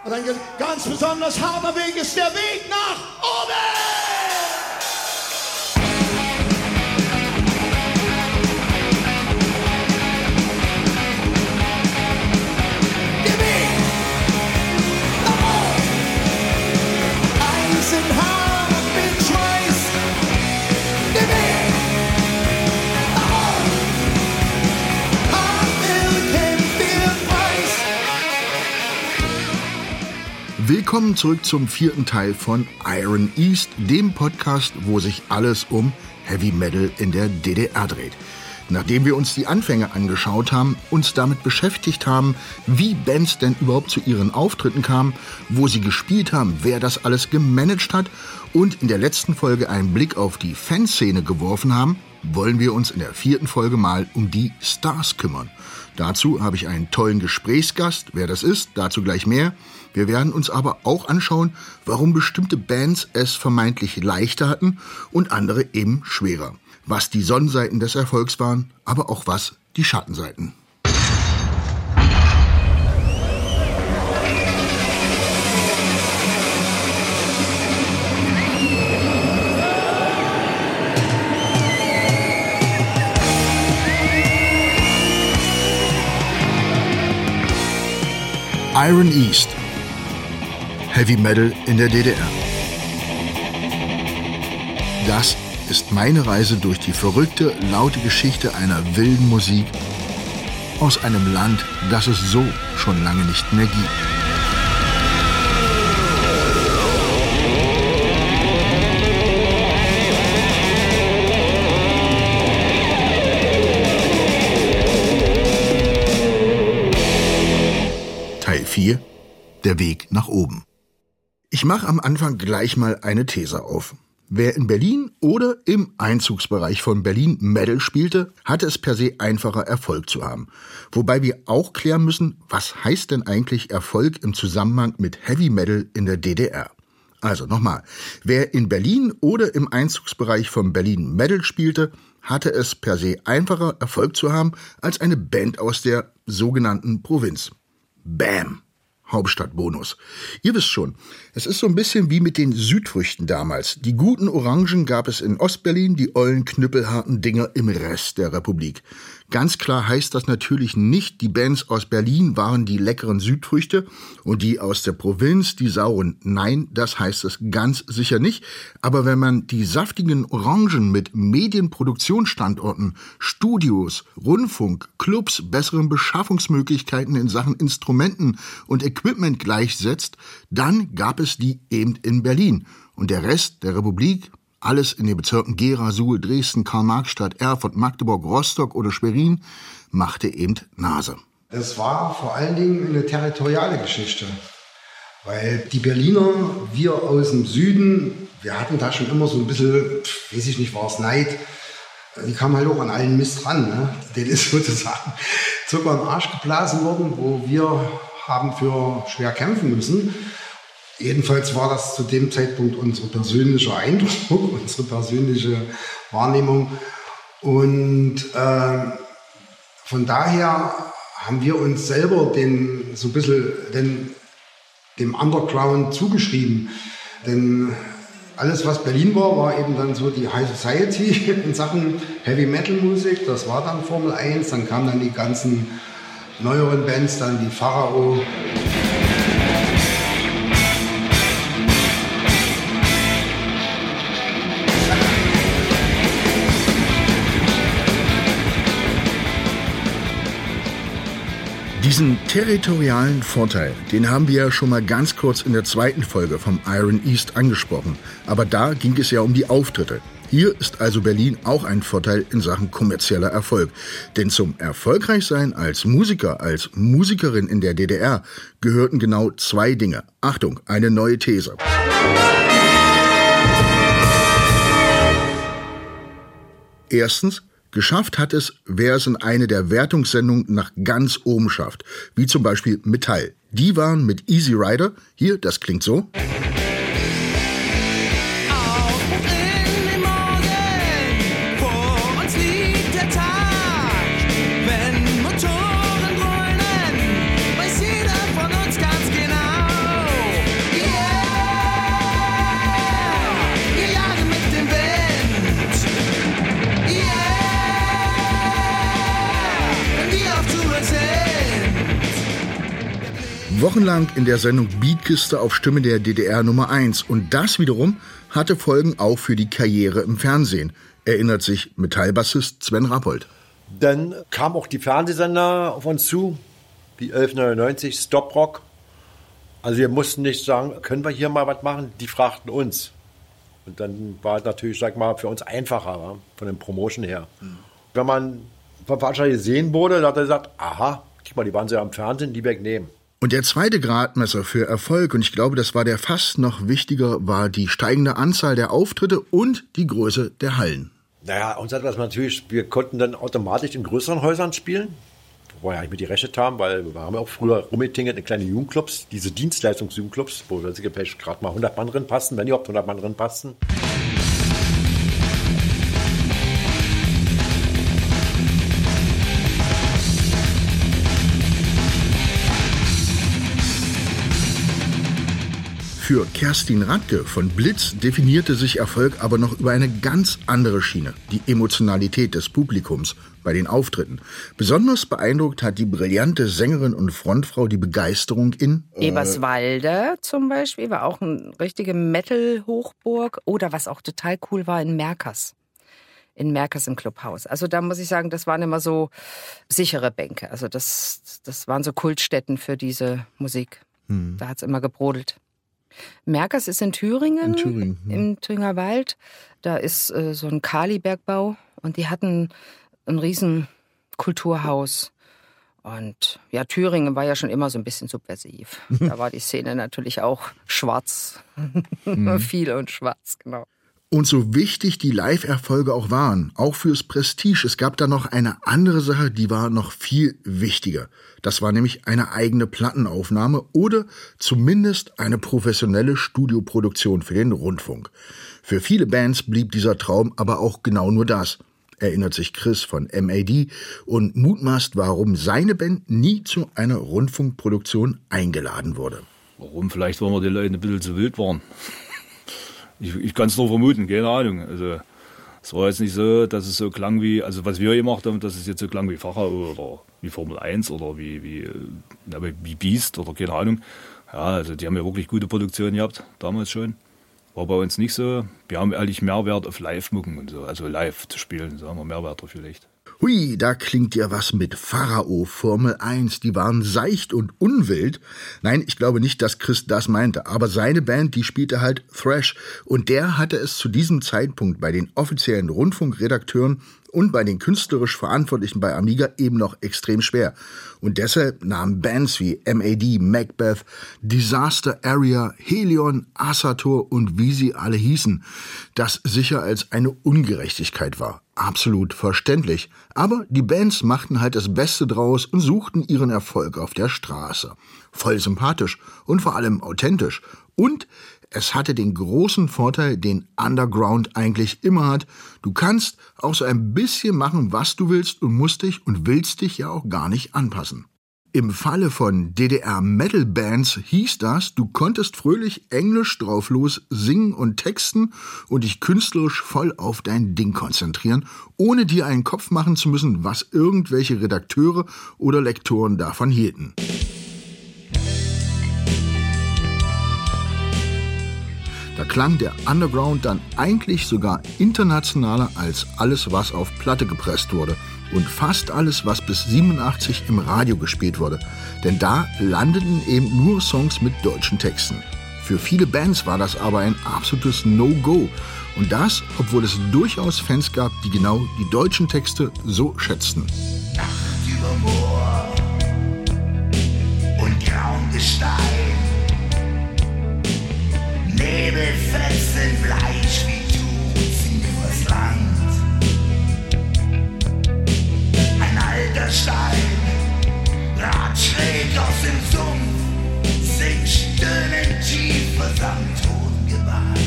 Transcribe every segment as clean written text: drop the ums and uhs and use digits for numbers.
Und ein ganz besonders harter Weg ist der Weg nach oben! Willkommen zurück zum 4. Teil von Iron East, dem Podcast, wo sich alles um Heavy Metal in der DDR dreht. Nachdem wir uns die Anfänge angeschaut haben, uns damit beschäftigt haben, wie Bands denn überhaupt zu ihren Auftritten kamen, wo sie gespielt haben, wer das alles gemanagt hat und in der letzten Folge einen Blick auf die Fanszene geworfen haben, wollen wir uns in der 4. Folge mal um die Stars kümmern. Dazu habe ich einen tollen Gesprächsgast. Wer das ist, dazu gleich mehr. Wir werden uns aber auch anschauen, warum bestimmte Bands es vermeintlich leichter hatten und andere eben schwerer. Was die Sonnenseiten des Erfolgs waren, aber auch was die Schattenseiten. Iron East. Heavy Metal in der DDR. Das ist meine Reise durch die verrückte, laute Geschichte einer wilden Musik aus einem Land, das es so schon lange nicht mehr gibt. Teil 4. Der Weg nach oben. Ich mache am Anfang gleich mal eine These auf. Wer in Berlin oder im Einzugsbereich von Berlin Metal spielte, hatte es per se einfacher, Erfolg zu haben. Wobei wir auch klären müssen, was heißt denn eigentlich Erfolg im Zusammenhang mit Heavy Metal in der DDR? Also nochmal, wer in Berlin oder im Einzugsbereich von Berlin Metal spielte, hatte es per se einfacher, Erfolg zu haben, als eine Band aus der sogenannten Provinz. Bam! Hauptstadtbonus. Ihr wisst schon, es ist so ein bisschen wie mit den Südfrüchten damals. Die guten Orangen gab es in Ostberlin, die ollen, knüppelharten Dinger im Rest der Republik. Ganz klar heißt das natürlich nicht, die Bands aus Berlin waren die leckeren Südfrüchte und die aus der Provinz die sauren. Nein, das heißt es ganz sicher nicht. Aber wenn man die saftigen Orangen mit Medienproduktionsstandorten, Studios, Rundfunk, Clubs, besseren Beschaffungsmöglichkeiten in Sachen Instrumenten und Equipment gleichsetzt, dann gab es die eben in Berlin. Und der Rest der Republik, alles in den Bezirken Gera, Suhl, Dresden, Karl-Marx-Stadt, Erfurt, Magdeburg, Rostock oder Schwerin, machte eben Nase. Es war vor allen Dingen eine territoriale Geschichte, weil die Berliner, wir aus dem Süden, wir hatten da schon immer so ein bisschen, weiß ich nicht, war es Neid, die kamen halt auch an allen Mist ran, ne? Den ist sozusagen Zucker im Arsch geblasen worden, wo wir haben für schwer kämpfen müssen. Jedenfalls war das zu dem Zeitpunkt unser persönlicher Eindruck, unsere persönliche Wahrnehmung. Und von daher haben wir uns selber so ein bisschen dem Underground zugeschrieben. Denn alles, was Berlin war, war eben dann so die High Society in Sachen Heavy Metal Musik. Das war dann Formel 1. Dann kamen dann die ganzen neueren Bands, dann die Pharao. Diesen territorialen Vorteil, den haben wir ja schon mal ganz kurz in der 2. Folge vom Iron East angesprochen. Aber da ging es ja um die Auftritte. Hier ist also Berlin auch ein Vorteil in Sachen kommerzieller Erfolg. Denn zum Erfolgreichsein als Musiker, als Musikerin in der DDR gehörten genau 2 Dinge. Achtung, eine neue These. Erstens, geschafft hat es, wer es in eine der Wertungssendungen nach ganz oben schafft. Wie zum Beispiel Metall. Die waren mit Easy Rider, hier, das klingt so. Motoren grünen, weiß jeder von uns ganz genau. Wochenlang in der Sendung Beatkiste auf Stimme der DDR Nummer 1. Und das wiederum hatte Folgen auch für die Karriere im Fernsehen, erinnert sich Metallbassist Sven Rappold. Dann kamen auch die Fernsehsender auf uns zu, wie 1199, Stop Rock. Also wir mussten nicht sagen, können wir hier mal was machen? Die fragten uns. Und dann war es natürlich, sag mal, für uns einfacher, wa? Von den Promotion her. Wenn man vom Veranstalter gesehen wurde, dann hat er gesagt, aha, guck mal, die waren so am Fernsehen, die wegnehmen. Und der zweite Gradmesser für Erfolg, und ich glaube, das war der fast noch wichtiger, war die steigende Anzahl der Auftritte und die Größe der Hallen. Naja, uns hat das natürlich, wir konnten dann automatisch in größeren Häusern spielen, wo wir eigentlich mit gerechnet haben, weil wir haben ja auch früher rumgetingelt in kleine Jugendclubs, diese Dienstleistungs-Jugendclubs, wo wir vielleicht gerade mal 100 Mann drin passten, wenn überhaupt 100 Mann drin passten. Für Kerstin Radke von Blitz definierte sich Erfolg aber noch über eine ganz andere Schiene, die Emotionalität des Publikums bei den Auftritten. Besonders beeindruckt hat die brillante Sängerin und Frontfrau die Begeisterung in Eberswalde zum Beispiel, war auch eine richtige Metal-Hochburg. Oder was auch total cool war, in Merkers. In Merkers im Clubhaus. Also da muss ich sagen, das waren immer so sichere Bänke. Also das waren so Kultstätten für diese Musik. Da hat's immer gebrodelt. Merkers ist in Thüringen, im Thüringer Wald. Da ist so ein Kalibergbau und die hatten ein riesen Kulturhaus. Und ja, Thüringen war ja schon immer so ein bisschen subversiv. Da war die Szene natürlich auch schwarz. Viel und schwarz, genau. Und so wichtig die Live-Erfolge auch waren, auch fürs Prestige, es gab da noch eine andere Sache, die war noch viel wichtiger. Das war nämlich eine eigene Plattenaufnahme oder zumindest eine professionelle Studioproduktion für den Rundfunk. Für viele Bands blieb dieser Traum aber auch genau nur das, erinnert sich Chris von MAD und mutmaßt, warum seine Band nie zu einer Rundfunkproduktion eingeladen wurde. Warum? Vielleicht, weil wir die Leute ein bisschen zu wild waren. Ich kann es nur vermuten, keine Ahnung. Also es war jetzt nicht so, dass es so klang wie, also was wir gemacht haben, dass es jetzt so klang wie Pharao oder wie Formel 1 oder wie Beast oder keine Ahnung. Ja, also die haben ja wirklich gute Produktionen gehabt, damals schon. War bei uns nicht so. Wir haben ehrlich Mehrwert auf Live-Mucken und so, also live zu spielen, sagen wir Mehrwert drauf vielleicht. Hui, da klingt ja was mit Pharao, Formel 1, die waren seicht und unwild. Nein, ich glaube nicht, dass Chris das meinte, aber seine Band, die spielte halt Thrash und der hatte es zu diesem Zeitpunkt bei den offiziellen Rundfunkredakteuren und bei den künstlerisch Verantwortlichen bei Amiga eben noch extrem schwer. Und deshalb nahmen Bands wie MAD, Macbeth, Disaster Area, Helion, Asator und wie sie alle hießen, das sicher als eine Ungerechtigkeit war. Absolut verständlich. Aber die Bands machten halt das Beste draus und suchten ihren Erfolg auf der Straße. Voll sympathisch und vor allem authentisch. Und es hatte den großen Vorteil, den Underground eigentlich immer hat. Du kannst auch so ein bisschen machen, was du willst und musst dich und willst dich ja auch gar nicht anpassen. Im Falle von DDR-Metal-Bands hieß das, du konntest fröhlich Englisch drauflos singen und texten und dich künstlerisch voll auf dein Ding konzentrieren, ohne dir einen Kopf machen zu müssen, was irgendwelche Redakteure oder Lektoren davon hielten. Da klang der Underground dann eigentlich sogar internationaler als alles, was auf Platte gepresst wurde. Und fast alles, was bis 87 im Radio gespielt wurde. Denn da landeten eben nur Songs mit deutschen Texten. Für viele Bands war das aber ein absolutes No-Go. Und das, obwohl es durchaus Fans gab, die genau die deutschen Texte so schätzten. Nacht über Moor und grauem Gestein. Nebelfetzen Bleich wie Tuch ziehen übers Land. Ein alter Stein, Rad schräg aus dem Sumpf, singt stöhnend tief versandt Tongeweih.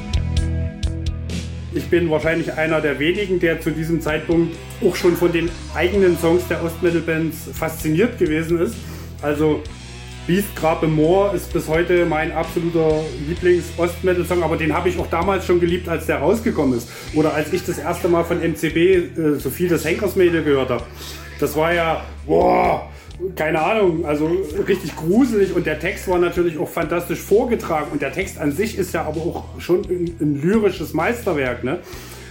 Ich bin wahrscheinlich einer der wenigen, der zu diesem Zeitpunkt auch schon von den eigenen Songs der Ostmetal-Bands fasziniert gewesen ist. Also Beast Grab im Moor ist bis heute mein absoluter Lieblings-Ostmetal-Song, aber den habe ich auch damals schon geliebt, als der rausgekommen ist. Oder als ich das erste Mal von MCB so viel das Henkersmädel gehört habe. Das war ja, boah, keine Ahnung, also richtig gruselig und der Text war natürlich auch fantastisch vorgetragen und der Text an sich ist ja aber auch schon ein lyrisches Meisterwerk, ne?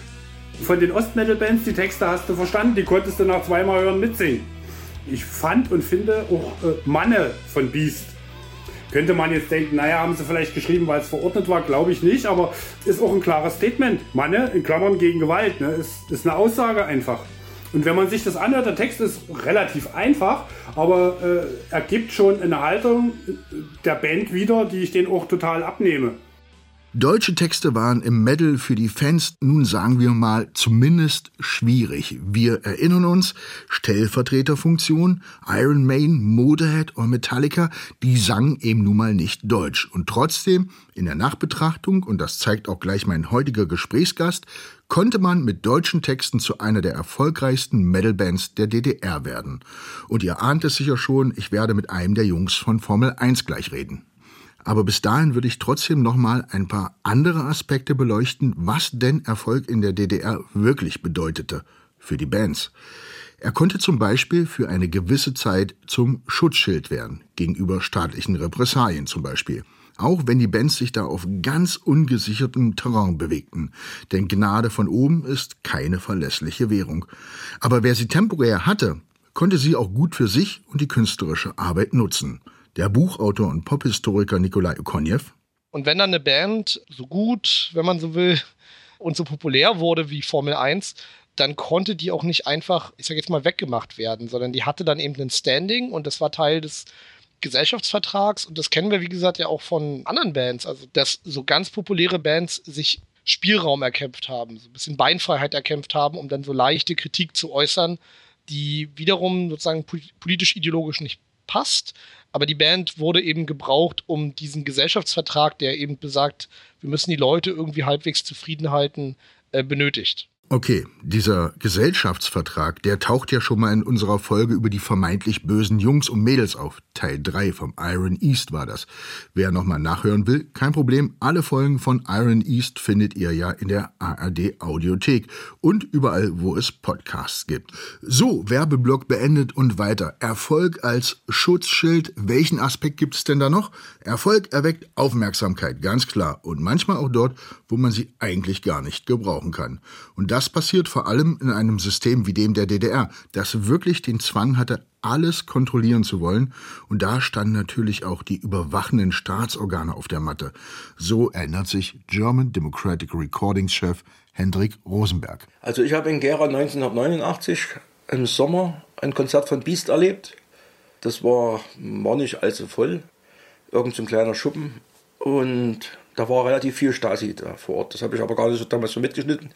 Von den Ostmetal-Bands, die Texte hast du verstanden, die konntest du nach zweimal hören mitsingen. Ich fand und finde auch Manne von Beast. Könnte man jetzt denken, naja, haben sie vielleicht geschrieben, weil es verordnet war, glaube ich nicht, aber ist auch ein klares Statement. Manne, in Klammern gegen Gewalt, ne? Ist eine Aussage einfach. Und wenn man sich das anhört, der Text ist relativ einfach, aber er gibt schon eine Haltung der Band wieder, die ich denen auch total abnehme. Deutsche Texte waren im Metal für die Fans, nun sagen wir mal, zumindest schwierig. Wir erinnern uns, Stellvertreterfunktion, Iron Maiden, Motorhead und Metallica, die sangen eben nun mal nicht Deutsch. Und trotzdem, in der Nachbetrachtung, und das zeigt auch gleich mein heutiger Gesprächsgast, konnte man mit deutschen Texten zu einer der erfolgreichsten Metalbands der DDR werden. Und ihr ahnt es sicher schon, ich werde mit einem der Jungs von Formel 1 gleich reden. Aber bis dahin würde ich trotzdem noch mal ein paar andere Aspekte beleuchten, was denn Erfolg in der DDR wirklich bedeutete für die Bands. Er konnte zum Beispiel für eine gewisse Zeit zum Schutzschild werden, gegenüber staatlichen Repressalien zum Beispiel. Auch wenn die Bands sich da auf ganz ungesichertem Terrain bewegten. Denn Gnade von oben ist keine verlässliche Währung. Aber wer sie temporär hatte, konnte sie auch gut für sich und die künstlerische Arbeit nutzen. Der Buchautor und Pophistoriker Nikolai Okonjew. Und wenn dann eine Band so gut, wenn man so will, und so populär wurde wie Formel 1, dann konnte die auch nicht einfach, ich sage jetzt mal, weggemacht werden, sondern die hatte dann eben ein Standing und das war Teil des Gesellschaftsvertrags und das kennen wir, wie gesagt, ja auch von anderen Bands, also dass so ganz populäre Bands sich Spielraum erkämpft haben, so ein bisschen Beinfreiheit erkämpft haben, um dann so leichte Kritik zu äußern, die wiederum sozusagen politisch-ideologisch nicht passt. Aber die Band wurde eben gebraucht, um diesen Gesellschaftsvertrag, der eben besagt, wir müssen die Leute irgendwie halbwegs zufrieden halten, benötigt. Okay, dieser Gesellschaftsvertrag, der taucht ja schon mal in unserer Folge über die vermeintlich bösen Jungs und Mädels auf. Teil 3 vom Iron East war das. Wer nochmal nachhören will, kein Problem. Alle Folgen von Iron East findet ihr ja in der ARD Audiothek und überall, wo es Podcasts gibt. So, Werbeblock beendet und weiter. Erfolg als Schutzschild. Welchen Aspekt gibt es denn da noch? Erfolg erweckt Aufmerksamkeit, ganz klar. Und manchmal auch dort, wo man sie eigentlich gar nicht gebrauchen kann. Und das passiert vor allem in einem System wie dem der DDR, das wirklich den Zwang hatte, alles kontrollieren zu wollen. Und da standen natürlich auch die überwachenden Staatsorgane auf der Matte. So erinnert sich German Democratic Recordings-Chef Hendrik Rosenberg. Also ich habe in Gera 1989 im Sommer ein Konzert von Beast erlebt. Das war nicht allzu voll, irgend so ein kleiner Schuppen. Und da war relativ viel Stasi da vor Ort. Das habe ich aber gar nicht so damals so mitgeschnitten.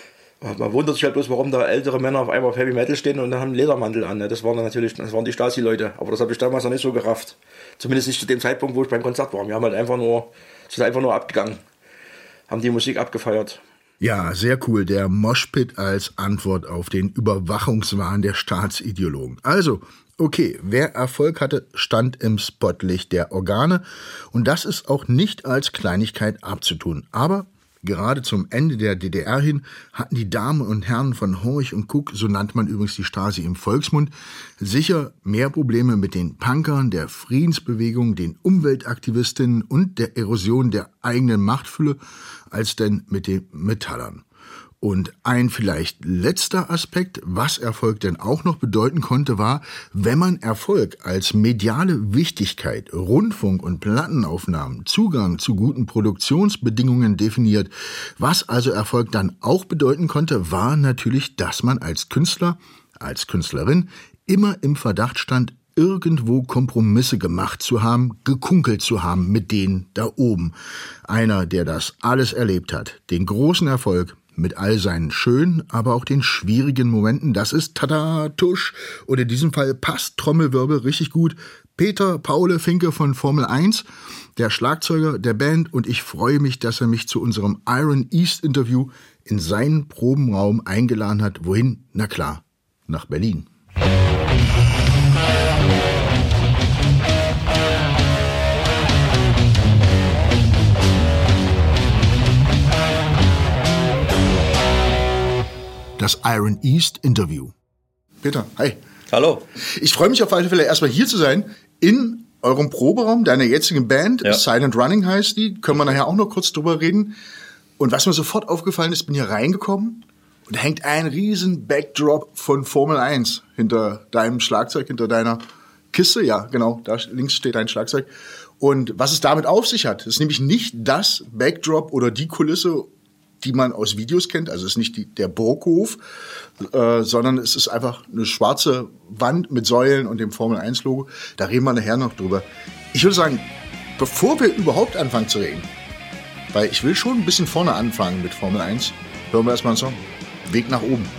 Man wundert sich halt bloß, warum da ältere Männer auf einmal auf Heavy Metal stehen und dann haben einen Ledermantel an. Das waren die Stasi-Leute. Aber das habe ich damals noch nicht so gerafft. Zumindest nicht zu dem Zeitpunkt, wo ich beim Konzert war. Wir haben halt einfach nur abgegangen. Haben die Musik abgefeiert. Ja, sehr cool. Der Moshpit als Antwort auf den Überwachungswahn der Staatsideologen. Also, okay, wer Erfolg hatte, stand im Spotlicht der Organe. Und das ist auch nicht als Kleinigkeit abzutun. Aber gerade zum Ende der DDR hin hatten die Damen und Herren von Horch und Kuck, so nannte man übrigens die Stasi im Volksmund, sicher mehr Probleme mit den Punkern, der Friedensbewegung, den Umweltaktivistinnen und der Erosion der eigenen Machtfülle als denn mit den Metallern. Und ein vielleicht letzter Aspekt, was Erfolg denn auch noch bedeuten konnte, war, wenn man Erfolg als mediale Wichtigkeit, Rundfunk- und Plattenaufnahmen, Zugang zu guten Produktionsbedingungen definiert. Was also Erfolg dann auch bedeuten konnte, war natürlich, dass man als Künstler, als Künstlerin immer im Verdacht stand, irgendwo Kompromisse gemacht zu haben, gekunkelt zu haben mit denen da oben. Einer, der das alles erlebt hat, den großen Erfolg, mit all seinen schönen, aber auch den schwierigen Momenten, das ist Tada, Tusch, oder in diesem Fall passt Trommelwirbel richtig gut. Peter Paule Finke von Formel 1, der Schlagzeuger der Band, und ich freue mich, dass er mich zu unserem Iron East Interview in seinen Probenraum eingeladen hat. Wohin? Na klar, nach Berlin. Das Iron East Interview. Peter, hi. Hallo. Ich freue mich auf alle Fälle erstmal hier zu sein, in eurem Proberaum, deiner jetzigen Band. Ja. Silent Running heißt die. Können wir nachher auch noch kurz drüber reden. Und was mir sofort aufgefallen ist, bin hier reingekommen und da hängt ein riesen Backdrop von Formel 1 hinter deinem Schlagzeug, hinter deiner Kiste. Ja, genau, da links steht dein Schlagzeug. Und was es damit auf sich hat, ist nämlich nicht das Backdrop oder die Kulisse, die man aus Videos kennt. Also es ist nicht der Burghof, sondern es ist einfach eine schwarze Wand mit Säulen und dem Formel-1-Logo. Da reden wir nachher noch drüber. Ich würde sagen, bevor wir überhaupt anfangen zu reden, weil ich will schon ein bisschen vorne anfangen mit Formel 1, hören wir erstmal einen Song. Weg nach oben.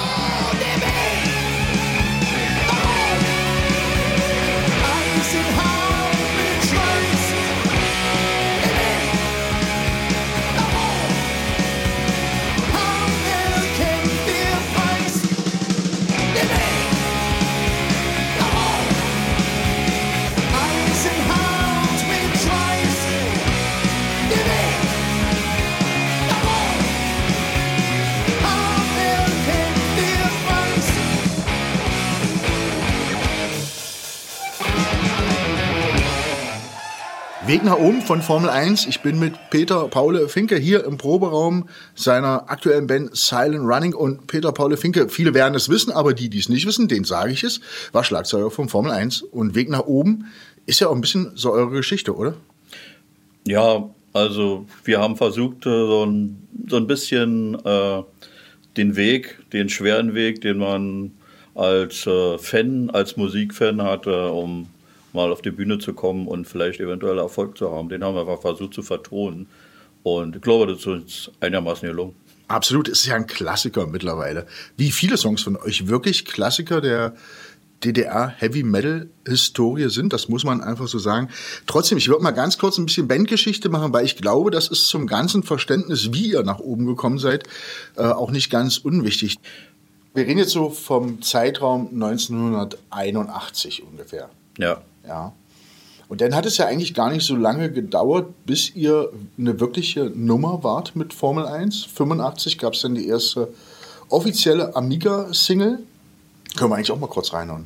Weg nach oben von Formel 1. Ich bin mit Peter Paul Finke hier im Proberaum seiner aktuellen Band Silent Running. Und Peter Paul Finke, viele werden es wissen, aber die es nicht wissen, denen sage ich es, war Schlagzeuger von Formel 1. Und Weg nach oben ist ja auch ein bisschen so eure Geschichte, oder? Ja, also wir haben versucht, so ein bisschen den Weg, den schweren Weg, den man als Fan, als Musikfan hatte, um mal auf die Bühne zu kommen und vielleicht eventuell Erfolg zu haben. Den haben wir einfach versucht zu vertonen. Und ich glaube, das ist uns einigermaßen gelungen. Absolut, es ist ja ein Klassiker mittlerweile. Wie viele Songs von euch wirklich Klassiker der DDR-Heavy-Metal-Historie sind, das muss man einfach so sagen. Trotzdem, ich würde mal ganz kurz ein bisschen Bandgeschichte machen, weil ich glaube, das ist zum ganzen Verständnis, wie ihr nach oben gekommen seid, auch nicht ganz unwichtig. Wir reden jetzt so vom Zeitraum 1981 ungefähr. Ja. Ja. Und dann hat es ja eigentlich gar nicht so lange gedauert, bis ihr eine wirkliche Nummer wart mit Formel 1. 85 gab es dann die erste offizielle Amiga-Single. Können wir eigentlich auch mal kurz reinhauen.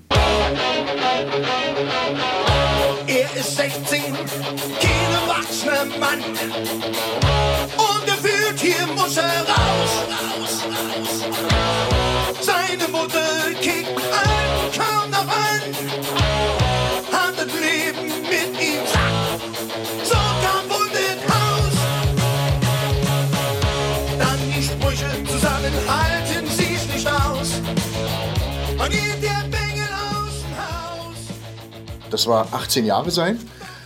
Er ist 16, kein erwachsener Mann. Und er fühlt, hier muss er raus. Seine Mutter kickt an, kaum noch an. Halten Sie's nicht aus, und geht der Bengel aus dem Haus. Das war 18 Jahre sein.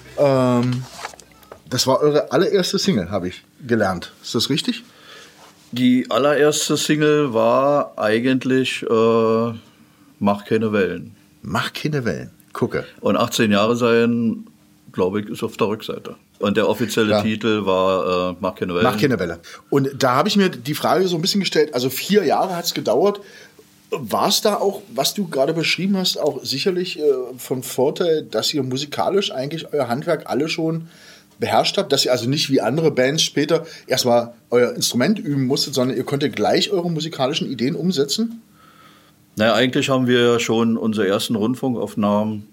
Das war eure allererste Single, habe ich gelernt. Ist das richtig? Die allererste Single war eigentlich Mach keine Wellen. Mach keine Wellen, gucke. Und 18 Jahre sein, glaube ich, ist auf der Rückseite. Und der offizielle Titel war Mach keine Welle. Mach keine Welle. Und da habe ich mir die Frage so ein bisschen gestellt, also 4 Jahre hat es gedauert. War es da auch, was du gerade beschrieben hast, auch sicherlich von Vorteil, dass ihr musikalisch eigentlich euer Handwerk alle schon beherrscht habt, dass ihr also nicht wie andere Bands später erstmal euer Instrument üben musstet, sondern ihr konntet gleich eure musikalischen Ideen umsetzen? Naja, eigentlich haben wir schon unsere ersten Rundfunkaufnahmen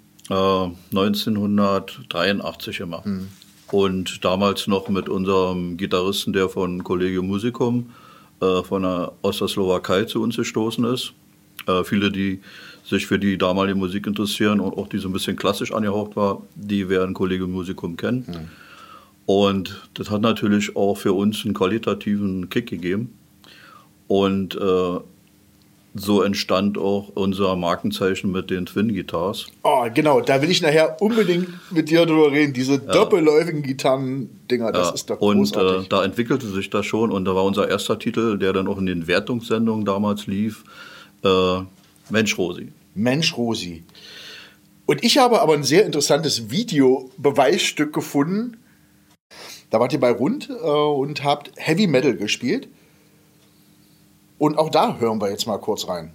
1983 gemacht. Und damals noch mit unserem Gitarristen, der von Collegium Musicum von der Ostslowakei zu uns gestoßen ist. Viele, die sich für die damalige Musik interessieren und auch die so ein bisschen klassisch angehaucht war, die werden Collegium Musicum kennen. Und das hat natürlich auch für uns einen qualitativen Kick gegeben. Und so entstand auch unser Markenzeichen mit den Twin Guitars. Oh, genau, da will ich nachher unbedingt mit dir drüber reden. Diese doppelläufigen Gitarren-Dinger, das ist doch großartig. Und da entwickelte sich das schon und da war unser erster Titel, der dann auch in den Wertungssendungen damals lief, Mensch Rosi. Mensch Rosi. Und ich habe aber ein sehr interessantes Video-Beweisstück gefunden. Da wart ihr bei Rund und habt Heavy Metal gespielt. Und auch da hören wir jetzt mal kurz rein.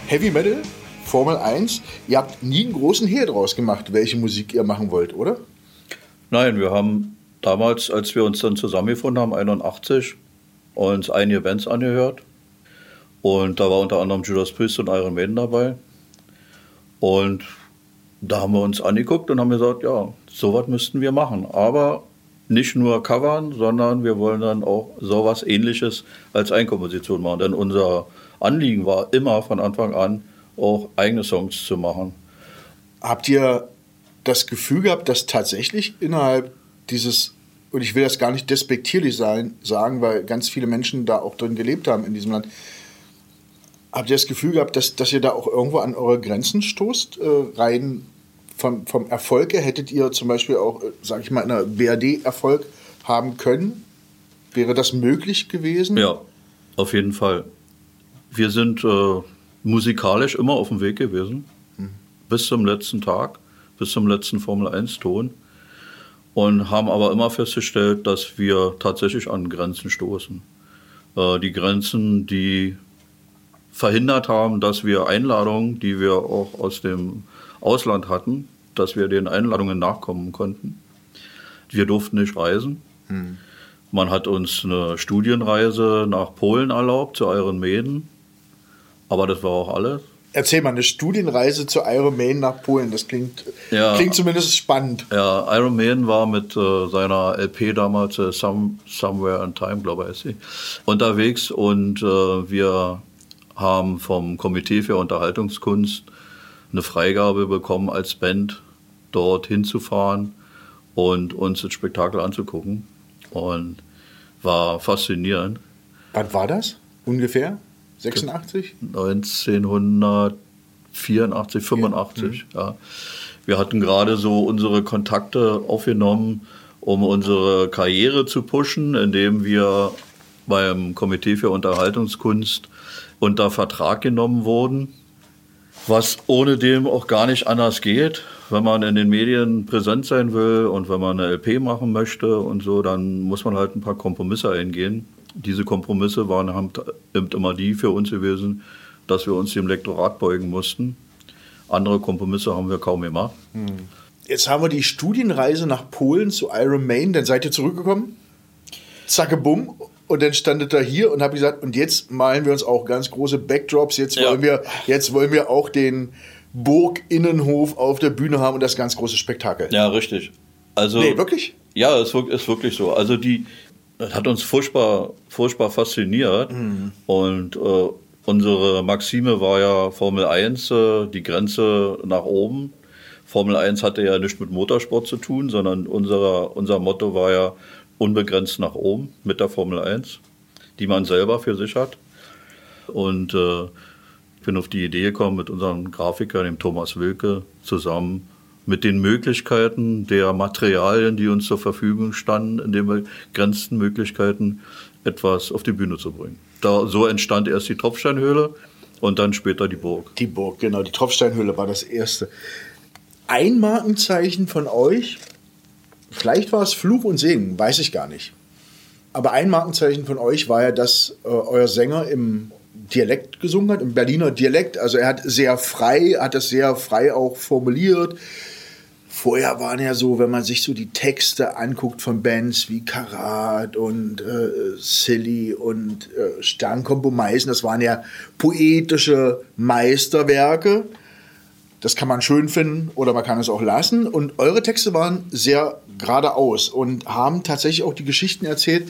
Heavy Metal, Formel 1. Ihr habt nie einen großen Hehl draus gemacht, welche Musik ihr machen wollt, oder? Nein, wir haben damals, als wir uns dann zusammengefunden haben, 81, uns einige Bands angehört. Und da war unter anderem Judas Priest und Iron Maiden dabei. Und da haben wir uns angeguckt und haben gesagt, ja, sowas müssten wir machen. Aber nicht nur covern, sondern wir wollen dann auch sowas Ähnliches als Einkomposition machen. Denn unser Anliegen war immer von Anfang an, auch eigene Songs zu machen. Habt ihr das Gefühl gehabt, dass tatsächlich innerhalb dieses, und ich will das gar nicht despektierlich sagen, weil ganz viele Menschen da auch drin gelebt haben in diesem Land, habt ihr das Gefühl gehabt, dass ihr da auch irgendwo an eure Grenzen stoßt? Rein vom Erfolg her, hättet ihr zum Beispiel auch, sage ich mal, in einer BRD Erfolg haben können? Wäre das möglich gewesen? Ja, auf jeden Fall. Wir sind musikalisch immer auf dem Weg gewesen, bis zum letzten Tag, bis zum letzten Formel-1-Ton und haben aber immer festgestellt, dass wir tatsächlich an Grenzen stoßen. Die Grenzen, die verhindert haben, dass wir Einladungen, die wir auch aus dem Ausland hatten, dass wir den Einladungen nachkommen konnten. Wir durften nicht reisen. Man hat uns eine Studienreise nach Polen erlaubt, zu Iron Maiden. Aber das war auch alles. Erzähl mal, eine Studienreise zu Iron Maiden nach Polen, das klingt zumindest spannend. Ja, Iron Maiden war mit seiner LP damals, Somewhere in Time, glaube ich, ist sie, unterwegs. Und wir haben vom Komitee für Unterhaltungskunst eine Freigabe bekommen, als Band dort hinzufahren und uns das Spektakel anzugucken. Und war faszinierend. Wann war das ungefähr? 86? 1984, 85. Ja. Wir hatten gerade so unsere Kontakte aufgenommen, um unsere Karriere zu pushen, indem wir beim Komitee für Unterhaltungskunst unter Vertrag genommen wurden, was ohne dem auch gar nicht anders geht. Wenn man in den Medien präsent sein will und wenn man eine LP machen möchte und so, dann muss man halt ein paar Kompromisse eingehen. Diese Kompromisse haben immer die für uns gewesen, dass wir uns dem Lektorat beugen mussten. Andere Kompromisse haben wir kaum gemacht. Jetzt haben wir die Studienreise nach Polen zu Iron Maiden, dann seid ihr zurückgekommen, zacke bumm, und dann standet da hier und habe gesagt, und jetzt malen wir uns auch ganz große Backdrops, jetzt wollen wir auch den Burginnenhof auf der Bühne haben und das ganz große Spektakel. Ja, richtig. Also, nee, wirklich? Ja, es ist wirklich so. Also das hat uns furchtbar fasziniert. Und unsere Maxime war ja Formel 1, die Grenze nach oben. Formel 1 hatte ja nichts mit Motorsport zu tun, sondern unser Motto war ja unbegrenzt nach oben mit der Formel 1, die man selber für sich hat. Und ich bin auf die Idee gekommen, mit unserem Grafiker, dem Thomas Wilke, zusammen mit den Möglichkeiten der Materialien, die uns zur Verfügung standen, in den begrenzten Möglichkeiten, etwas auf die Bühne zu bringen. So entstand erst die Tropfsteinhöhle und dann später die Burg. Die Burg, genau. Die Tropfsteinhöhle war das erste. Ein Markenzeichen von euch, vielleicht war es Fluch und Segen, weiß ich gar nicht. Aber ein Markenzeichen von euch war ja, dass euer Sänger im Dialekt gesungen hat, im Berliner Dialekt. Also er hat das sehr frei auch formuliert. Vorher waren ja so, wenn man sich so die Texte anguckt von Bands wie Karat und Silly und Sternkombo Meißen, das waren ja poetische Meisterwerke. Das kann man schön finden oder man kann es auch lassen. Und eure Texte waren sehr geradeaus und haben tatsächlich auch die Geschichten erzählt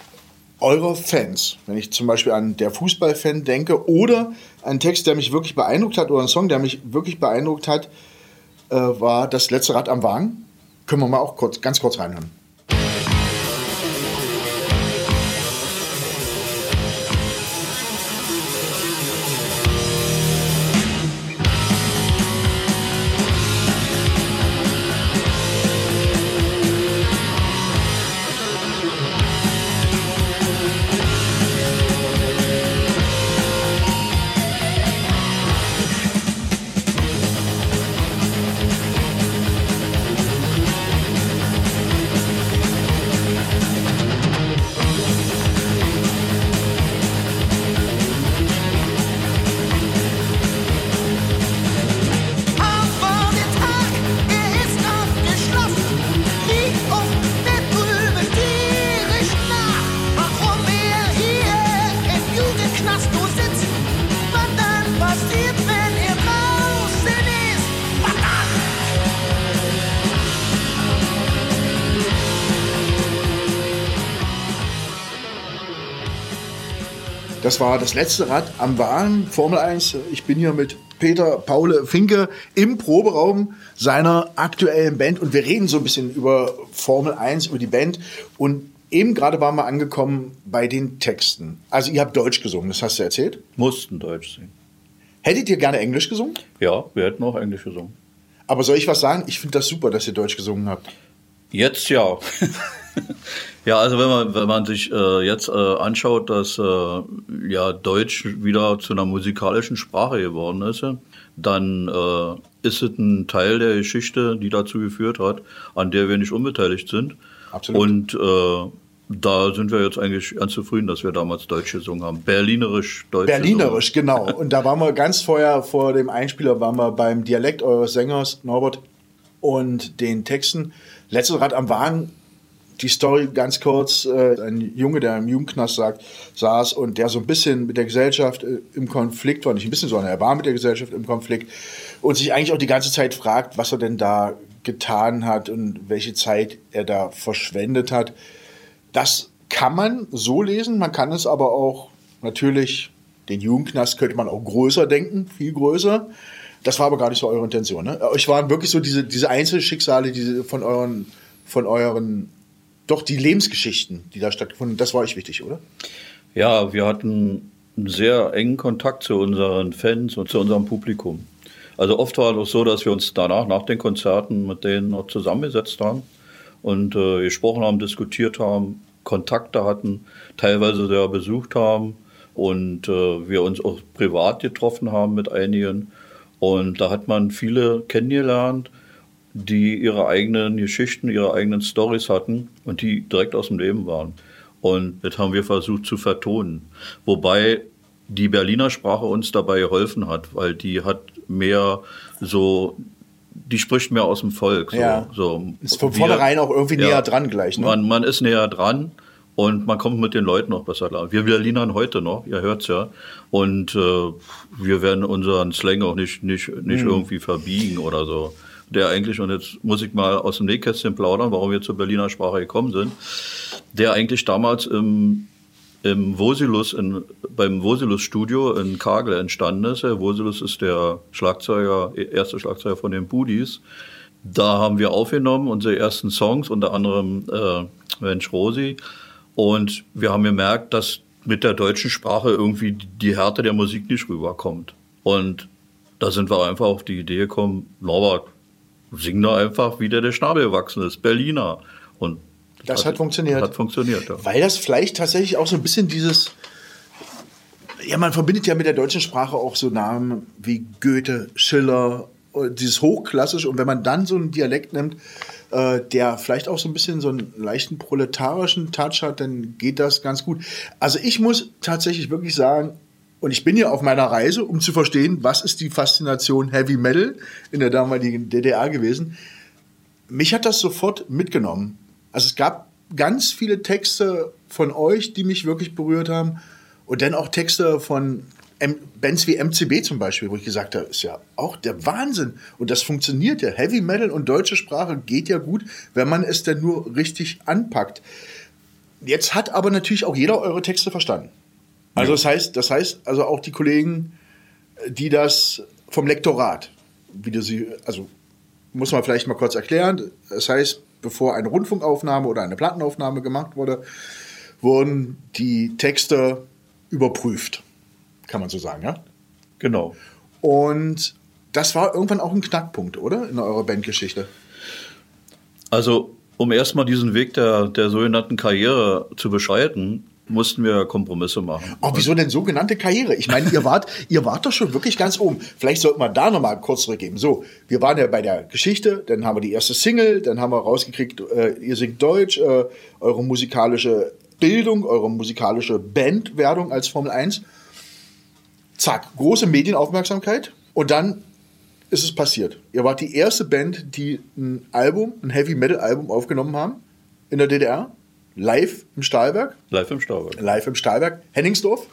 eurer Fans. Wenn ich zum Beispiel an Der Fußballfan denke oder einen Text, der mich wirklich beeindruckt hat oder einen Song, der mich wirklich beeindruckt hat, war Das letzte Rad am Wagen. Können wir mal auch ganz kurz reinhören. Das war das letzte Rad am Wagen, Formel 1. Ich bin hier mit Peter Paul Finke im Proberaum seiner aktuellen Band und wir reden so ein bisschen über Formel 1, über die Band. Und eben gerade waren wir angekommen bei den Texten. Also ihr habt Deutsch gesungen, das hast du erzählt? Mussten Deutsch singen. Hättet ihr gerne Englisch gesungen? Ja, wir hätten auch Englisch gesungen. Aber soll ich was sagen? Ich finde das super, dass ihr Deutsch gesungen habt. Jetzt ja. Ja, also wenn man sich jetzt anschaut, dass Deutsch wieder zu einer musikalischen Sprache geworden ist, dann ist es ein Teil der Geschichte, die dazu geführt hat, an der wir nicht unbeteiligt sind. Absolut. Und da sind wir jetzt eigentlich ganz zufrieden, dass wir damals Deutsch gesungen haben. Berlinerisch Deutsch. Berlinerisch, genau. Und da waren wir ganz vorher, vor dem Einspieler, waren wir beim Dialekt eures Sängers, Norbert, und den Texten. Letztes Rad am Wagen, die Story ganz kurz, ein Junge, der im Jugendknast saß und der so ein bisschen mit der Gesellschaft im Konflikt war, nicht ein bisschen, sondern er war mit der Gesellschaft im Konflikt und sich eigentlich auch die ganze Zeit fragt, was er denn da getan hat und welche Zeit er da verschwendet hat. Das kann man so lesen, man kann es aber auch natürlich, den Jugendknast könnte man auch größer denken, viel größer. Das war aber gar nicht so eure Intention, ne? Euch waren wirklich so diese Einzelschicksale, diese von euren, doch die Lebensgeschichten, die da stattgefunden haben, das war euch wichtig, oder? Ja, wir hatten einen sehr engen Kontakt zu unseren Fans und zu unserem Publikum. Also oft war es auch so, dass wir uns danach, nach den Konzerten, mit denen noch zusammengesetzt haben und gesprochen haben, diskutiert haben, Kontakte hatten, teilweise sehr besucht haben und wir uns auch privat getroffen haben mit einigen. Und da hat man viele kennengelernt, die ihre eigenen Geschichten, ihre eigenen Storys hatten und die direkt aus dem Leben waren. Und das haben wir versucht zu vertonen. Wobei die Berliner Sprache uns dabei geholfen hat, weil die hat mehr so, die spricht mehr aus dem Volk. So, ja. So. Ist von vornherein auch irgendwie näher dran gleich. Ne? Man ist näher dran. Und man kommt mit den Leuten noch besser klar. Wir Berlinern heute noch, ihr hört's ja. Und wir werden unseren Slang auch nicht irgendwie verbiegen oder so. Der eigentlich, und jetzt muss ich mal aus dem Nähkästchen plaudern, warum wir zur Berliner Sprache gekommen sind, der eigentlich damals beim Vosilus-Studio in Kagel entstanden ist. Der Vosilus ist der erste Schlagzeuger von den Budis. Da haben wir aufgenommen, unsere ersten Songs, unter anderem Mensch Rosi. Und wir haben gemerkt, dass mit der deutschen Sprache irgendwie die Härte der Musik nicht rüberkommt. Und da sind wir einfach auf die Idee gekommen, Norbert, sing da einfach, wie der Schnabel gewachsen ist, Berliner. Und das hat funktioniert. Hat funktioniert, ja. Weil das vielleicht tatsächlich auch so ein bisschen dieses, ja, man verbindet ja mit der deutschen Sprache auch so Namen wie Goethe, Schiller, dieses Hochklassische. Und wenn man dann so einen Dialekt nimmt, der vielleicht auch so ein bisschen so einen leichten proletarischen Touch hat, dann geht das ganz gut. Also ich muss tatsächlich wirklich sagen, und ich bin ja auf meiner Reise, um zu verstehen, was ist die Faszination Heavy Metal in der damaligen DDR gewesen. Mich hat das sofort mitgenommen. Also es gab ganz viele Texte von euch, die mich wirklich berührt haben. Und dann auch Texte von Bands wie MCB zum Beispiel, wo ich gesagt habe, ist ja auch der Wahnsinn. Und das funktioniert ja. Heavy Metal und deutsche Sprache geht ja gut, wenn man es denn nur richtig anpackt. Jetzt hat aber natürlich auch jeder eure Texte verstanden. Also das heißt, also auch die Kollegen, die das vom Lektorat, also muss man vielleicht mal kurz erklären. Das heißt, bevor eine Rundfunkaufnahme oder eine Plattenaufnahme gemacht wurde, wurden die Texte überprüft. Kann man so sagen, ja? Genau. Und das war irgendwann auch ein Knackpunkt, oder? In eurer Bandgeschichte. Also, um erstmal diesen Weg der sogenannten Karriere zu beschreiten, mussten wir Kompromisse machen. Oh, wieso denn sogenannte Karriere? Ich meine, ihr wart doch schon wirklich ganz oben. Vielleicht sollten wir da nochmal kurz zurückgeben. So, wir waren ja bei der Geschichte, dann haben wir die erste Single, dann haben wir rausgekriegt, ihr singt Deutsch, eure musikalische Bildung, eure musikalische Bandwerdung als Formel 1. Zack, große Medienaufmerksamkeit und dann ist es passiert. Ihr wart die erste Band, die ein Heavy-Metal-Album aufgenommen haben in der DDR. Live im Stahlwerk. Live im Stahlwerk, Henningsdorf.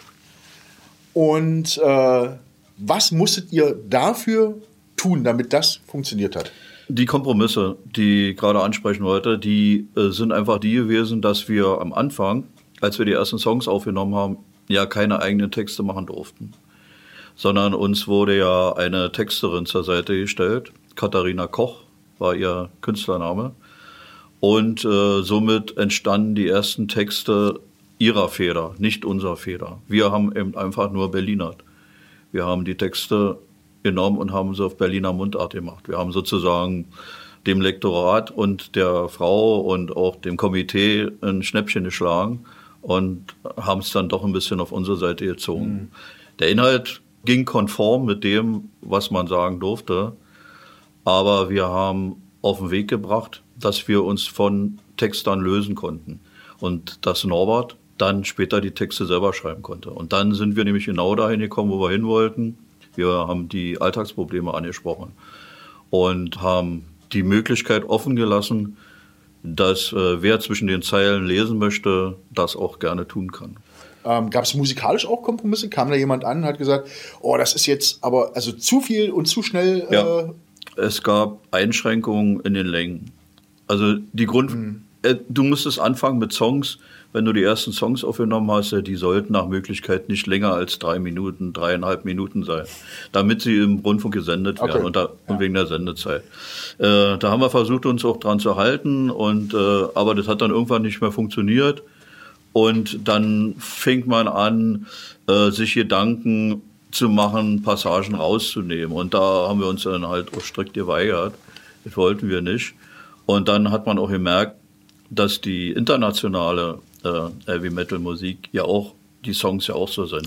Und was musstet ihr dafür tun, damit das funktioniert hat? Die Kompromisse, die ich gerade ansprechen wollte, die sind einfach die gewesen, dass wir am Anfang, als wir die ersten Songs aufgenommen haben, ja keine eigenen Texte machen durften. Sondern uns wurde ja eine Texterin zur Seite gestellt. Katharina Koch war ihr Künstlername. Und somit entstanden die ersten Texte ihrer Feder, nicht unserer Feder. Wir haben eben einfach nur Berlinert. Wir haben die Texte genommen und haben sie auf Berliner Mundart gemacht. Wir haben sozusagen dem Lektorat und der Frau und auch dem Komitee ein Schnäppchen geschlagen und haben es dann doch ein bisschen auf unsere Seite gezogen. Der Inhalt ging konform mit dem, was man sagen durfte, aber wir haben auf den Weg gebracht, dass wir uns von Textern lösen konnten und dass Norbert dann später die Texte selber schreiben konnte. Und dann sind wir nämlich genau dahin gekommen, wo wir hin wollten. Wir haben die Alltagsprobleme angesprochen und haben die Möglichkeit offen gelassen, dass wer zwischen den Zeilen lesen möchte, das auch gerne tun kann. Gab es musikalisch auch Kompromisse? Kam da jemand an und hat gesagt, oh, das ist jetzt aber also zu viel und zu schnell? Ja, es gab Einschränkungen in den Längen. Also die du musstest anfangen mit Songs, wenn du die ersten Songs aufgenommen hast, die sollten nach Möglichkeit nicht länger als 3 Minuten, 3,5 Minuten sein, damit sie im Rundfunk gesendet werden und wegen der Sendezeit. Da haben wir versucht, uns auch dran zu halten, aber das hat dann irgendwann nicht mehr funktioniert. Und dann fing man an, sich Gedanken zu machen, Passagen rauszunehmen. Und da haben wir uns dann halt auch strikt geweigert. Das wollten wir nicht. Und dann hat man auch gemerkt, dass die internationale Heavy-Metal-Musik ja auch, die Songs ja auch so sind.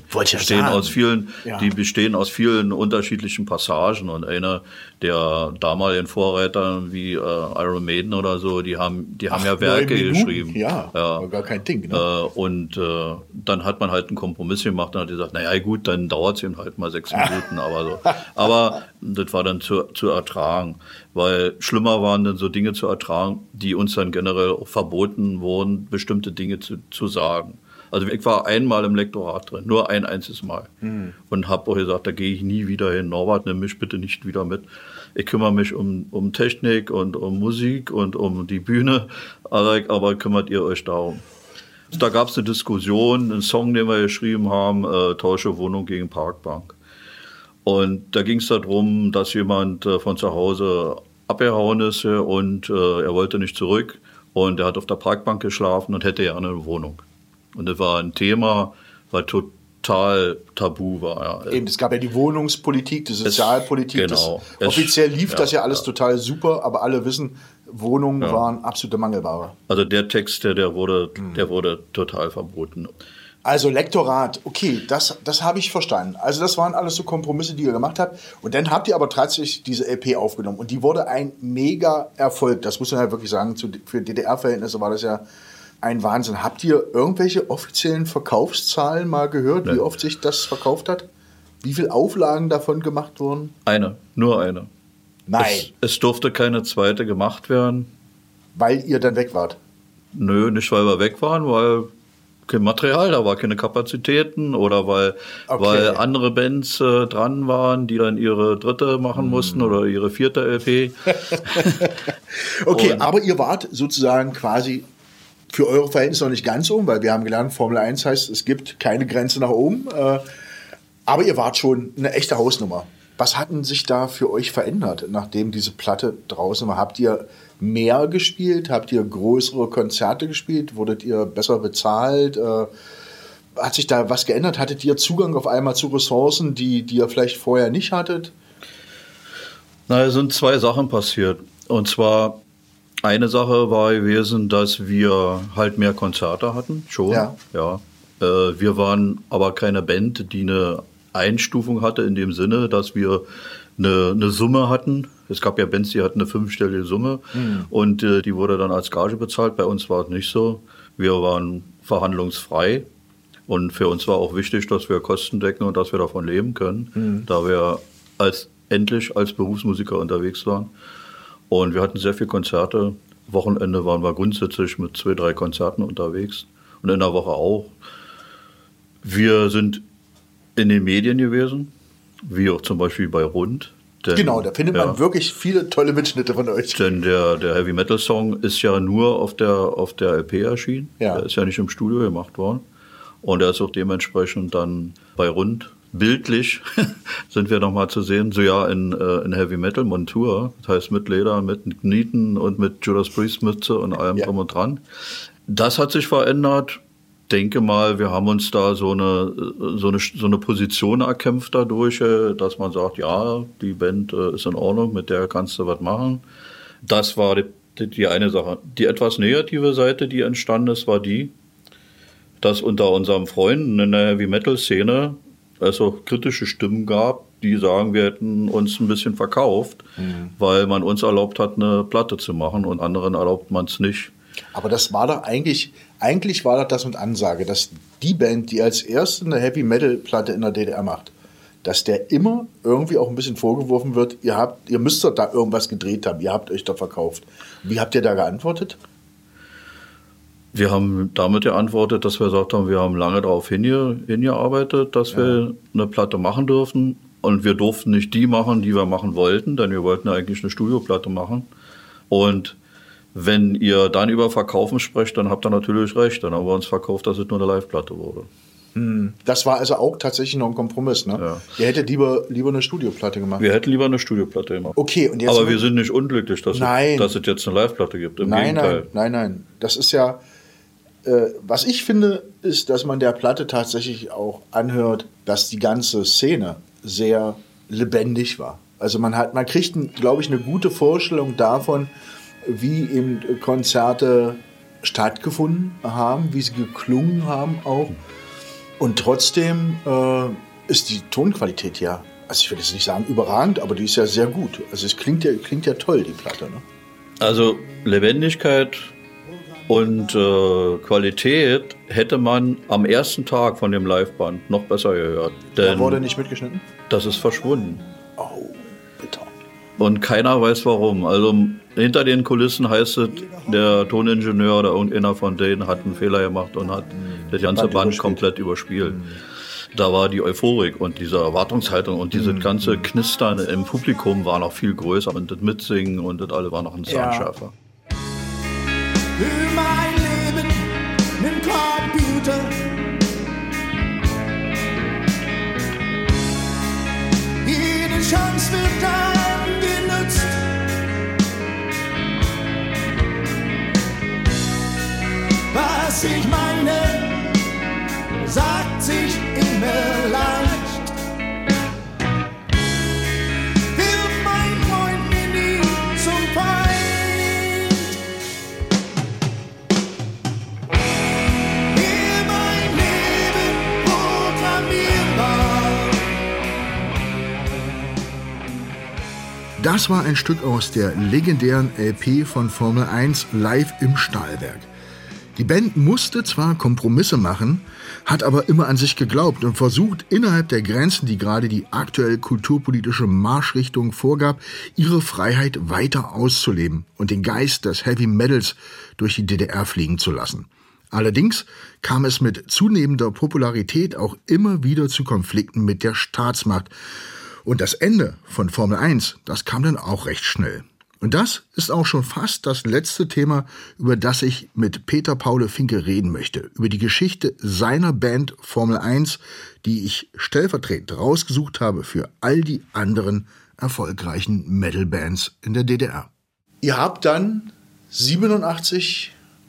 Die bestehen aus vielen unterschiedlichen Passagen. Und einer der damaligen Vorreiter wie Iron Maiden oder so, die haben ja Werke geschrieben. Ja, war gar kein Ding. Ne? Dann hat man halt einen Kompromiss gemacht und hat gesagt, naja gut, dann dauert es eben halt mal 6 Minuten. Aber das war dann zu ertragen. Weil schlimmer waren dann so Dinge zu ertragen, die uns dann generell auch verboten wurden, bestimmte Dinge zu sagen. Also ich war einmal im Lektorat drin, nur ein einziges Mal. Und habe auch gesagt, da gehe ich nie wieder hin. Norbert, nimm mich bitte nicht wieder mit. Ich kümmere mich um Technik und um Musik und um die Bühne, aber kümmert ihr euch darum. Da gab es eine Diskussion, einen Song, den wir geschrieben haben, Tausche Wohnung gegen Parkbank. Und da ging es darum, dass jemand von zu Hause abgehauen ist und er wollte nicht zurück. Und er hat auf der Parkbank geschlafen und hätte gerne eine Wohnung. Und das war ein Thema, was total tabu war. Ja. Eben, es gab ja die Wohnungspolitik, die Sozialpolitik. Offiziell lief das ja alles total super, aber alle wissen, Wohnungen waren absolute Mangelware. Also der Text, der wurde total verboten. Also Lektorat, okay, das habe ich verstanden. Also das waren alles so Kompromisse, die ihr gemacht habt. Und dann habt ihr aber tatsächlich diese LP aufgenommen. Und die wurde ein mega Erfolg. Das muss man halt wirklich sagen. Für DDR-Verhältnisse war das ja ein Wahnsinn. Habt ihr irgendwelche offiziellen Verkaufszahlen mal gehört, wie oft sich das verkauft hat? Wie viele Auflagen davon gemacht wurden? Nur eine. Nein. Es durfte keine zweite gemacht werden. Weil ihr dann weg wart? Nö, nicht weil wir weg waren, weil kein Material, da war keine Kapazitäten oder weil andere Bands dran waren, die dann ihre dritte machen mussten oder ihre 4. LP. Okay, aber ihr wart sozusagen quasi für eure Verhältnisse noch nicht ganz oben, weil wir haben gelernt, Formel 1 heißt, es gibt keine Grenze nach oben. Aber ihr wart schon eine echte Hausnummer. Was hat denn sich da für euch verändert, nachdem diese Platte draußen war? Habt ihr mehr gespielt? Habt ihr größere Konzerte gespielt? Wurdet ihr besser bezahlt? Hat sich da was geändert? Hattet ihr Zugang auf einmal zu Ressourcen, die ihr vielleicht vorher nicht hattet? Es sind 2 Sachen passiert. Und zwar, eine Sache war gewesen, dass wir halt mehr Konzerte hatten, schon. Ja. Wir waren aber keine Band, die eine Einstufung hatte in dem Sinne, dass wir eine Summe hatten. Es gab ja Bands, die hatten eine 5-stellige Summe und die wurde dann als Gage bezahlt. Bei uns war es nicht so. Wir waren verhandlungsfrei und für uns war auch wichtig, dass wir Kosten decken und dass wir davon leben können, da wir endlich als Berufsmusiker unterwegs waren. Und wir hatten sehr viele Konzerte. Wochenende waren wir grundsätzlich mit 2, 3 Konzerten unterwegs und in der Woche auch. Wir sind in den Medien gewesen, wie auch zum Beispiel bei Rund. Genau, da findet man wirklich viele tolle Mitschnitte von euch. Denn der Heavy Metal Song ist ja nur auf der LP erschienen. Ja. Der ist ja nicht im Studio gemacht worden. Und er ist auch dementsprechend dann bei Rund bildlich sind wir nochmal zu sehen, so ja in Heavy Metal Montur, das heißt mit Leder, mit Nieten und mit Judas Priest Mütze und allem drum und dran. Das hat sich verändert. Denke mal, wir haben uns da so eine Position erkämpft dadurch, dass man sagt, ja, die Band ist in Ordnung, mit der kannst du was machen. Das war die eine Sache. Die etwas negative Seite, die entstanden ist, war die, dass unter unseren Freunden in der Heavy-Metal-Szene es auch kritische Stimmen gab, die sagen, wir hätten uns ein bisschen verkauft, weil man uns erlaubt hat, eine Platte zu machen und anderen erlaubt man es nicht. Aber das war doch eigentlich war das mit Ansage, dass die Band, die als erste eine Heavy-Metal-Platte in der DDR macht, dass der immer irgendwie auch ein bisschen vorgeworfen wird, ihr müsst doch da irgendwas gedreht haben, ihr habt euch doch verkauft. Wie habt ihr da geantwortet? Wir haben damit geantwortet, dass wir gesagt haben, wir haben lange darauf hingearbeitet, dass wir eine Platte machen dürfen. Und wir durften nicht die machen, die wir machen wollten, denn wir wollten eigentlich eine Studioplatte machen. Und wenn ihr dann über Verkaufen sprecht, dann habt ihr natürlich recht. Dann haben wir uns verkauft, dass es nur eine Live-Platte wurde. Das war also auch tatsächlich noch ein Kompromiss, ne? Ja. Ihr hättet lieber eine Studioplatte gemacht. Wir hätten lieber eine Studioplatte gemacht. Okay, und jetzt aber wir sind nicht unglücklich, dass es jetzt eine Live-Platte gibt. Im Gegenteil. Nein. Das ist ja... was ich finde, ist, dass man der Platte tatsächlich auch anhört, dass die ganze Szene sehr lebendig war. Also man kriegt, glaube ich, eine gute Vorstellung davon, wie eben Konzerte stattgefunden haben, wie sie geklungen haben auch. Und trotzdem ist die Tonqualität also ich will jetzt nicht sagen überragend, aber die ist ja sehr gut. Also es klingt ja toll, die Platte. Ne? Also Lebendigkeit und Qualität hätte man am ersten Tag von dem Liveband noch besser gehört. Da wurde nicht mitgeschnitten? Das ist verschwunden. Oh, bitter. Und keiner weiß warum. Also hinter den Kulissen heißt es, der Toningenieur oder irgendeiner von denen hat einen Fehler gemacht und hat das ganze Band komplett überspielt. Da war die Euphorik und diese Erwartungshaltung und dieses ganze Knistern im Publikum war noch viel größer und das Mitsingen und das alle war noch ein Zahnschärfer. Für mein Leben nen Computer. Jede Chance wird dann genutzt. Was ich meine, sagt sich immer leicht. Wird mein Freund mir nie zum Feind. Hier mein Leben programmierbar. Das war ein Stück aus der legendären LP von Formel 1 live im Stahlwerk. Die Band musste zwar Kompromisse machen, hat aber immer an sich geglaubt und versucht, innerhalb der Grenzen, die gerade die aktuell kulturpolitische Marschrichtung vorgab, ihre Freiheit weiter auszuleben und den Geist des Heavy Metals durch die DDR fliegen zu lassen. Allerdings kam es mit zunehmender Popularität auch immer wieder zu Konflikten mit der Staatsmacht. Und das Ende von Formel 1, das kam dann auch recht schnell. Und das ist auch schon fast das letzte Thema, über das ich mit Peter Paule Finke reden möchte. Über die Geschichte seiner Band Formel 1, die ich stellvertretend rausgesucht habe für all die anderen erfolgreichen Metal-Bands in der DDR. Ihr habt dann 87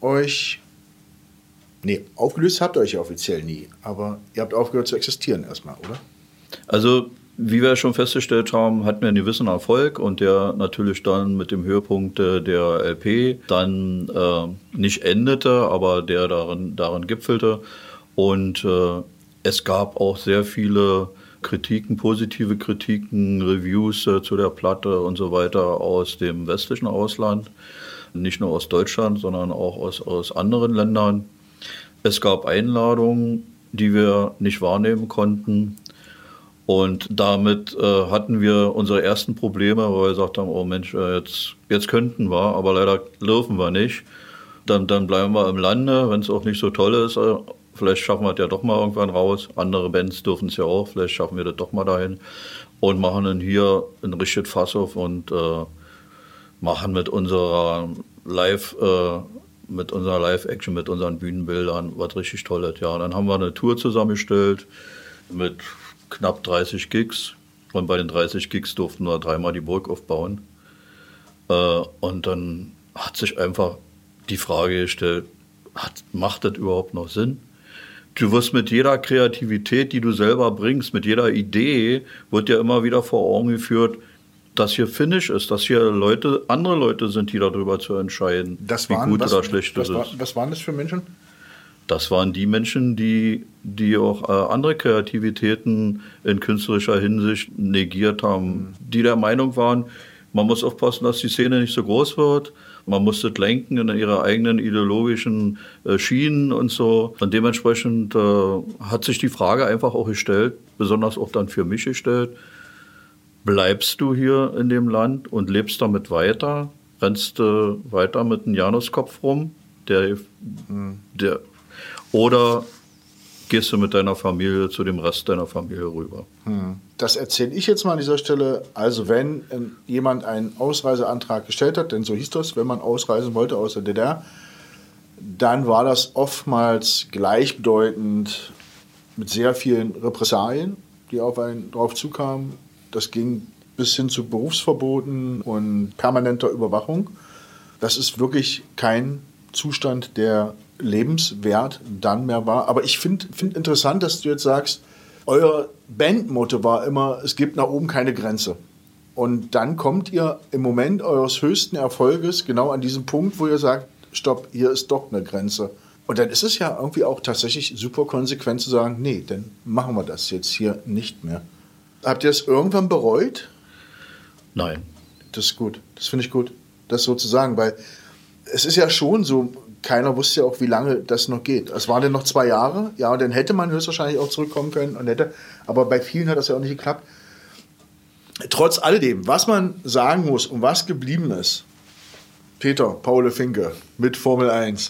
aufgelöst habt ihr euch ja offiziell nie, aber ihr habt aufgehört zu existieren erstmal, oder? Also wie wir schon festgestellt haben, hatten wir einen gewissen Erfolg und der natürlich dann mit dem Höhepunkt der LP dann nicht endete, aber der darin gipfelte. Und es gab auch sehr viele Kritiken, positive Kritiken, Reviews zu der Platte und so weiter aus dem westlichen Ausland. Nicht nur aus Deutschland, sondern auch aus anderen Ländern. Es gab Einladungen, die wir nicht wahrnehmen konnten. Und damit hatten wir unsere ersten Probleme, weil wir gesagt haben, oh Mensch, jetzt könnten wir, aber leider dürfen wir nicht. Dann bleiben wir im Lande, wenn es auch nicht so toll ist. Vielleicht schaffen wir es ja doch mal irgendwann raus. Andere Bands dürfen es ja auch, vielleicht schaffen wir das doch mal dahin. Und machen dann hier ein richtiges Fass auf und machen mit unserer mit unserer Live-Action, mit unseren Bühnenbildern, was richtig Tolles. Ja, und dann haben wir eine Tour zusammengestellt mit knapp 30 Gigs. Und bei den 30 Gigs durften wir 3-mal die Burg aufbauen. Und dann hat sich einfach die Frage gestellt, macht das überhaupt noch Sinn? Du wirst mit jeder Kreativität, die du selber bringst, mit jeder Idee, wird dir immer wieder vor Augen geführt, dass hier Finish ist, dass hier andere Leute sind, die darüber zu entscheiden, wie gut oder schlecht das ist. Was waren das für Menschen? Das waren die Menschen, die auch andere Kreativitäten in künstlerischer Hinsicht negiert haben, die der Meinung waren, man muss aufpassen, dass die Szene nicht so groß wird, man muss das lenken in ihre eigenen ideologischen Schienen und so. Und dementsprechend hat sich die Frage einfach auch gestellt, besonders auch dann für mich gestellt, bleibst du hier in dem Land und lebst damit weiter? Rennst du weiter mit einem Januskopf rum? Oder gehst du mit deiner Familie zu dem Rest deiner Familie rüber? Das erzähle ich jetzt mal an dieser Stelle. Also wenn jemand einen Ausreiseantrag gestellt hat, denn so hieß das, wenn man ausreisen wollte aus der DDR, dann war das oftmals gleichbedeutend mit sehr vielen Repressalien, die auf einen drauf zukamen. Das ging bis hin zu Berufsverboten und permanenter Überwachung. Das ist wirklich kein Zustand, der lebenswert dann mehr war. Aber ich finde interessant, dass du jetzt sagst, euer Bandmotto war immer, es gibt nach oben keine Grenze. Und dann kommt ihr im Moment eures höchsten Erfolges genau an diesem Punkt, wo ihr sagt, stopp, hier ist doch eine Grenze. Und dann ist es ja irgendwie auch tatsächlich super konsequent zu sagen, nee, dann machen wir das jetzt hier nicht mehr. Habt ihr es irgendwann bereut? Nein. Das ist gut. Das finde ich gut, das so zu sagen, weil es ist ja schon so, keiner wusste ja auch, wie lange das noch geht. Es waren dann noch 2 Jahre, ja, und dann hätte man höchstwahrscheinlich auch zurückkommen können aber bei vielen hat das ja auch nicht geklappt. Trotz alledem, was man sagen muss und was geblieben ist, Peter, Paul Finke mit Formel 1,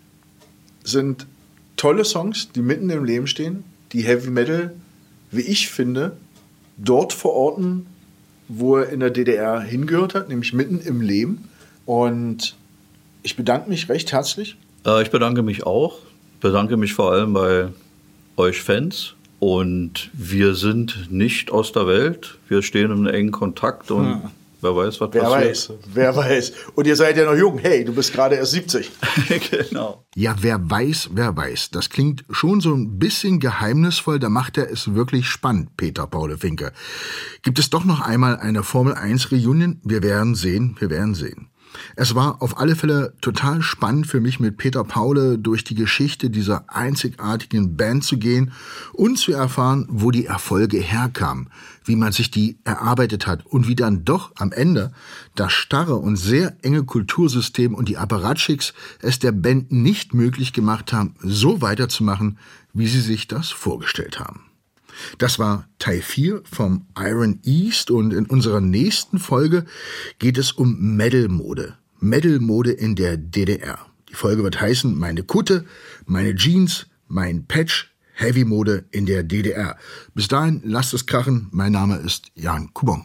sind tolle Songs, die mitten im Leben stehen, die Heavy Metal, wie ich finde, dort verorten, wo er in der DDR hingehört hat, nämlich mitten im Leben. Und ich bedanke mich recht herzlich. Ich bedanke mich auch. Bedanke mich vor allem bei euch Fans. Und wir sind nicht aus der Welt. Wir stehen im engen Kontakt und wer weiß, was passiert. Wer weiß. Und ihr seid ja noch jung. Hey, du bist gerade erst 70. Genau. Ja, wer weiß. Das klingt schon so ein bisschen geheimnisvoll. Da macht er es wirklich spannend, Peter Paul Finke. Gibt es doch noch einmal eine Formel 1 Reunion? Wir werden sehen. Es war auf alle Fälle total spannend für mich, mit Peter Paul durch die Geschichte dieser einzigartigen Band zu gehen und zu erfahren, wo die Erfolge herkamen, wie man sich die erarbeitet hat und wie dann doch am Ende das starre und sehr enge Kultursystem und die Apparatchiks es der Band nicht möglich gemacht haben, so weiterzumachen, wie sie sich das vorgestellt haben. Das war Teil 4 vom Iron East und in unserer nächsten Folge geht es um Metal-Mode. Metal-Mode in der DDR. Die Folge wird heißen Meine Kutte, meine Jeans, mein Patch, Heavy-Mode in der DDR. Bis dahin, lasst es krachen. Mein Name ist Jan Kubon.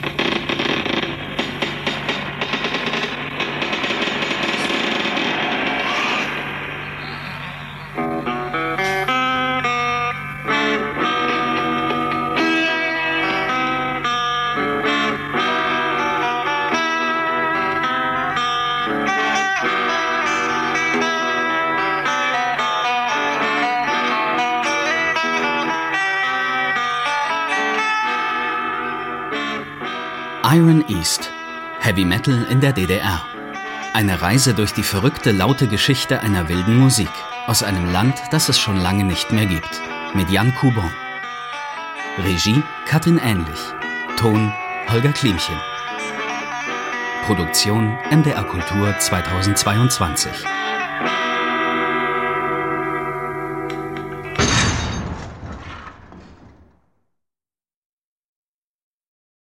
Iron East. Heavy Metal in der DDR. Eine Reise durch die verrückte, laute Geschichte einer wilden Musik. Aus einem Land, das es schon lange nicht mehr gibt. Mit Jan Kubon. Regie Katrin Ähnlich. Ton Holger Klimchen. Produktion MDR Kultur 2022.